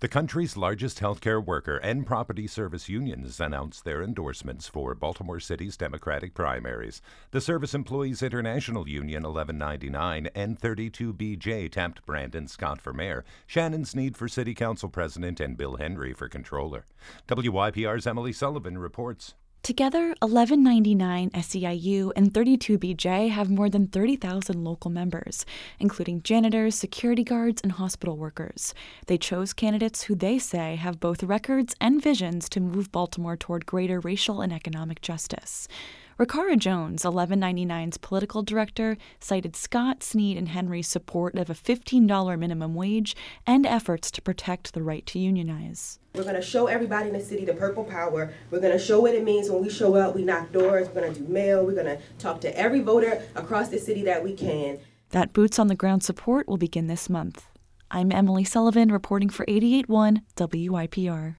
The country's largest healthcare worker and property service unions announced their endorsements for Baltimore City's Democratic primaries. The Service Employees International Union 1199 and 32BJ tapped Brandon Scott for mayor, Shannon Sneed for city council president, and Bill Henry for controller. WYPR's Emily Sullivan reports. Together, 1199 SEIU and 32BJ have more than 30,000 local members, including janitors, security guards, and hospital workers. They chose candidates who they say have both records and visions to move Baltimore toward greater racial and economic justice. Ricara Jones, 1199's political director, cited Scott, Sneed, and Henry's support of a $15 minimum wage and efforts to protect the right to unionize. We're going to show everybody in the city the purple power. We're going to show what it means when we show up. We knock doors. We're going to do mail. We're going to talk to every voter across the city that we can. That boots-on-the-ground support will begin this month. I'm Emily Sullivan reporting for 88.1 WYPR.